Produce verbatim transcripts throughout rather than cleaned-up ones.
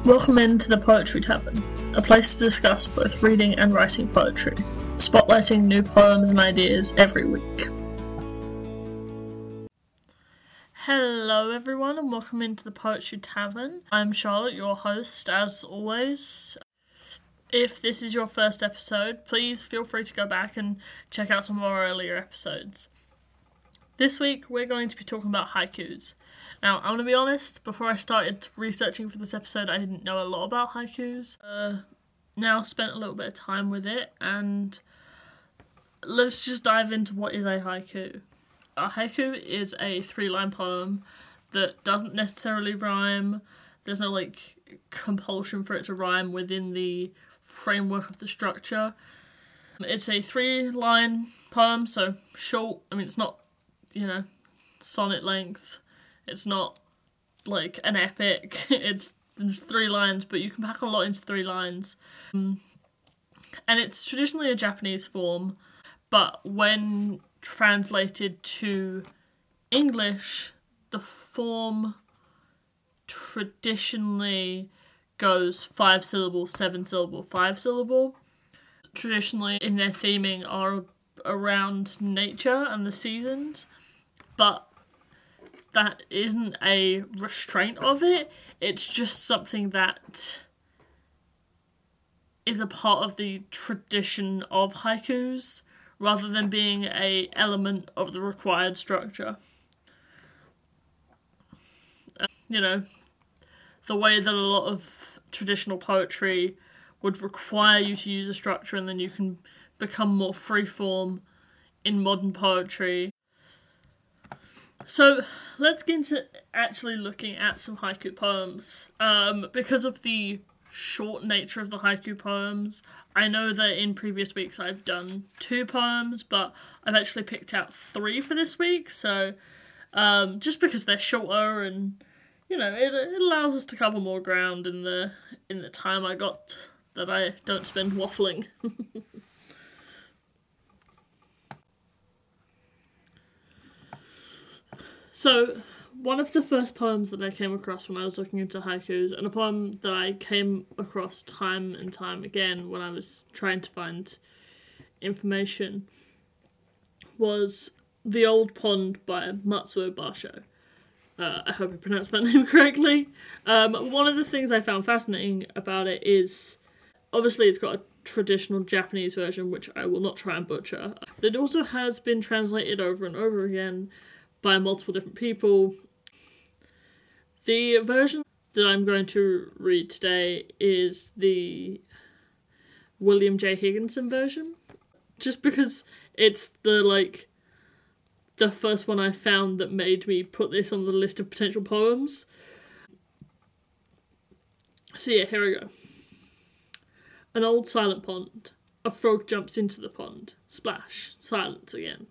Welcome into the Poetry Tavern, a place to discuss both reading and writing poetry, spotlighting new poems and ideas every week. Hello everyone and welcome into the Poetry Tavern. I'm Charlotte, your host, as always. If this is your first episode, please feel free to go back and check out some of our earlier episodes. This week we're going to be talking about haikus. Now, I'm going to be honest, before I started researching for this episode, I didn't know a lot about haikus. Uh, now I've spent a little bit of time with it, and let's just dive into what is a haiku. A haiku is a three-line poem that doesn't necessarily rhyme. There's no, like, compulsion for it to rhyme within the framework of the structure. It's a three-line poem, so short. I mean, it's not, you know, sonnet length. It's not like an epic. It's just three lines, but you can pack a lot into three lines. Um, and it's traditionally a Japanese form, but when translated to English, the form traditionally goes five syllable, seven syllable, five syllable. Traditionally, in their theming, are around nature and the seasons, but that isn't a restraint of it. It's just something that is a part of the tradition of haikus, rather than being a element of the required structure. Uh, you know, the way that a lot of traditional poetry would require you to use a structure and then you can become more freeform in modern poetry. So let's get into actually looking at some haiku poems. Um, because of the short nature of the haiku poems, I know that in previous weeks I've done two poems, but I've actually picked out three for this week, so um, just because they're shorter and, you know, it, it allows us to cover more ground in the in the time I got that I don't spend waffling. So, one of the first poems that I came across when I was looking into haikus, and a poem that I came across time and time again when I was trying to find information, was The Old Pond by Matsuo Basho. Uh, I hope I pronounced that name correctly. Um, one of the things I found fascinating about it is, obviously it's got a traditional Japanese version, which I will not try and butcher, but it also has been translated over and over again by multiple different people. The version that I'm going to read today is the William J. Higginson version, just because it's the, like, the first one I found that made me put this on the list of potential poems. So yeah, here we go. An old silent pond. A frog jumps into the pond. Splash. Silence again.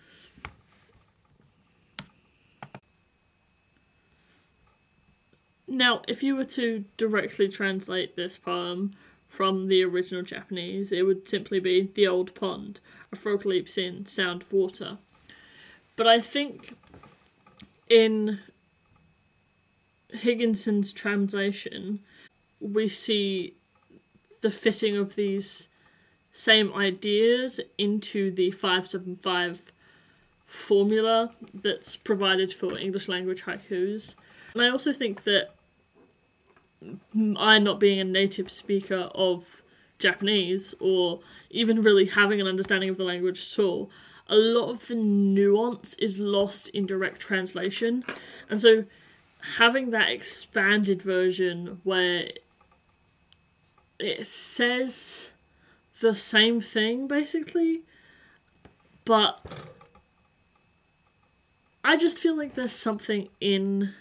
Now, if you were to directly translate this poem from the original Japanese, it would simply be The Old Pond. A frog leaps in, sound of water. But I think in Higginson's translation, we see the fitting of these same ideas into the five seven five formula that's provided for English language haikus. And I also think that I, not being a native speaker of Japanese, or even really having an understanding of the language at all, a lot of the nuance is lost in direct translation. And so having that expanded version where it says the same thing, basically, but I just feel like there's something in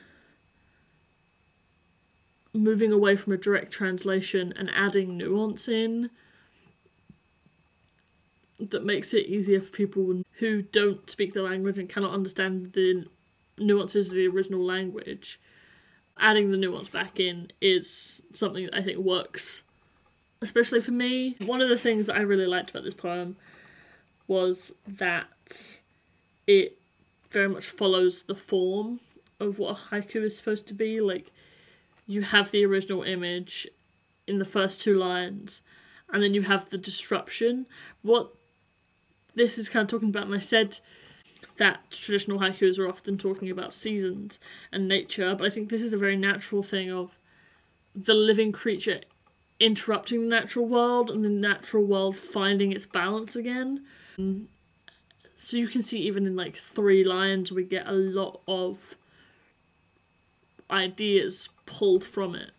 moving away from a direct translation and adding nuance in that makes it easier for people who don't speak the language and cannot understand the nuances of the original language. Adding the nuance back in is something that I think works, especially for me. One of the things that I really liked about this poem was that it very much follows the form of what a haiku is supposed to be. Like, you have the original image in the first two lines, and then you have the disruption. What this is kind of talking about, and I said that traditional haikus are often talking about seasons and nature, but I think this is a very natural thing of the living creature interrupting the natural world and the natural world finding its balance again. So you can see even in like three lines we get a lot of ideas pulled from it.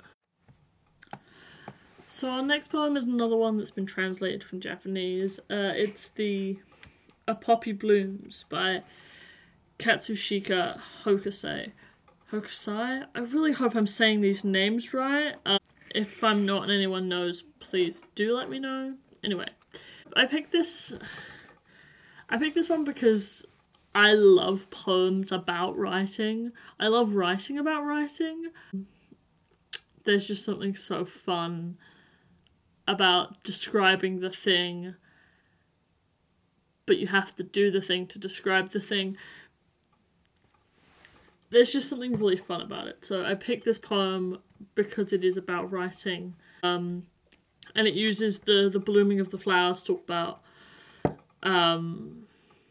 So our next poem is another one that's been translated from Japanese. Uh, it's the A Poppy Blooms by Katsushika Hokusai. Hokusai? I really hope I'm saying these names right. Uh, if I'm not and anyone knows, please do let me know. Anyway, I picked this... I picked this one because I love poems about writing. I love writing about writing. There's just something so fun about describing the thing, but you have to do the thing to describe the thing. There's just something really fun about it. So I picked this poem because it is about writing. Um, and it uses the, the blooming of the flowers to talk about um,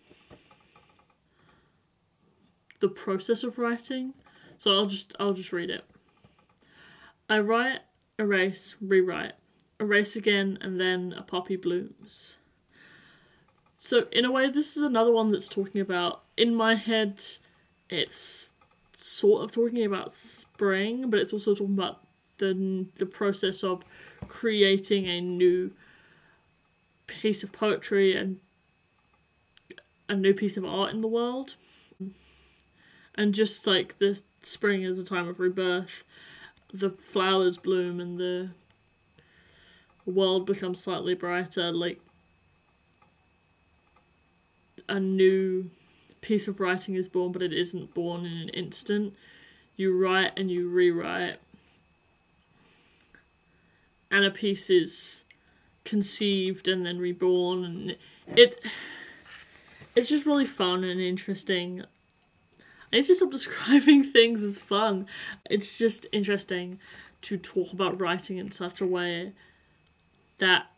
the process of writing. So I'll just I'll just read it. I write, erase, rewrite, erase again, and then a poppy blooms. So in a way, this is another one that's talking about, in my head, it's sort of talking about spring, but it's also talking about the the process of creating a new piece of poetry and a new piece of art in the world. And just like the spring is a time of rebirth, the flowers bloom and the world becomes slightly brighter, like a new piece of writing is born, but it isn't born in an instant. You write and you rewrite, and a piece is conceived and then reborn, and it it's just really fun and interesting. I need to stop describing things as fun. It's just interesting to talk about writing in such a way that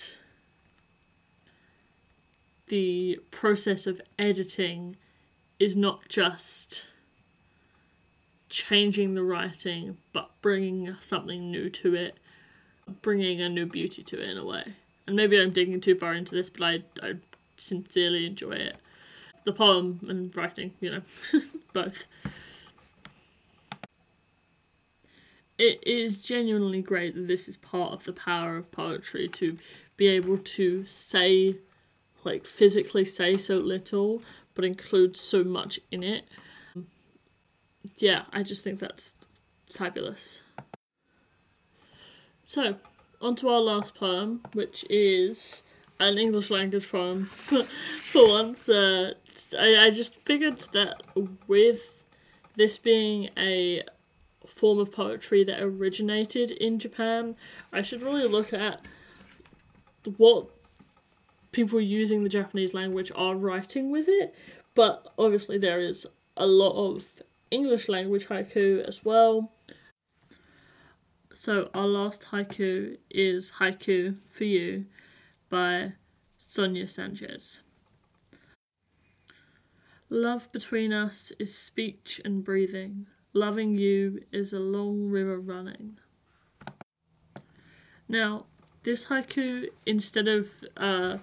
the process of editing is not just changing the writing, but bringing something new to it, bringing a new beauty to it in a way. And maybe I'm digging too far into this, but I, I sincerely enjoy it. The poem and writing, you know, both. It is genuinely great that this is part of the power of poetry, to be able to say, like physically say so little, but include so much in it. Yeah, I just think that's fabulous. So, on to our last poem, which is an English language poem. For once, uh, I, I just figured that with this being a form of poetry that originated in Japan, I should really look at what people using the Japanese language are writing with it. But obviously there is a lot of English language haiku as well. So our last haiku is Haiku for You by Sonia Sanchez. Love between us is speech and breathing. Loving you is a long river running. Now, this haiku, instead of uh,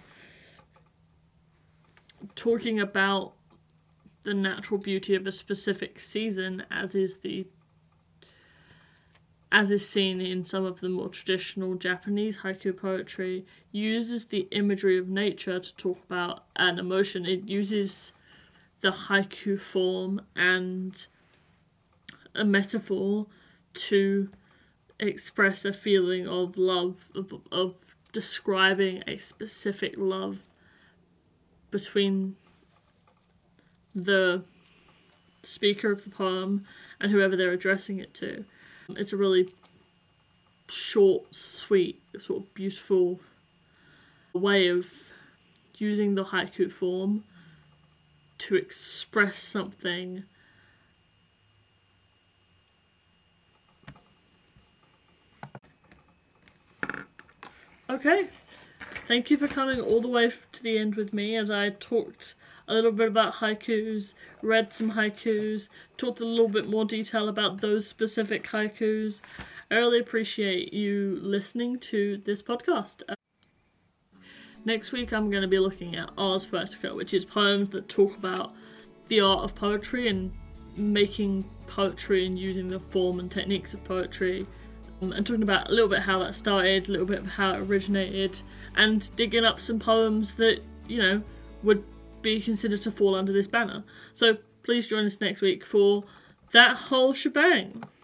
talking about the natural beauty of a specific season, as is the as is seen in some of the more traditional Japanese haiku poetry, uses the imagery of nature to talk about an emotion. It uses the haiku form and a metaphor to express a feeling of love, of, of describing a specific love between the speaker of the poem and whoever they're addressing it to. It's a really short, sweet, sort of beautiful way of using the haiku form to express something Okay. Thank you for coming all the way to the end with me as I talked a little bit about haikus, read some haikus, talked a little bit more detail about those specific haikus. I really appreciate you listening to this podcast. Next week I'm going to be looking at Ars Poetica, which is poems that talk about the art of poetry and making poetry and using the form and techniques of poetry. Um, and talking about a little bit how that started, a little bit of how it originated, and digging up some poems that, you know, would be considered to fall under this banner. So please join us next week for that whole shebang.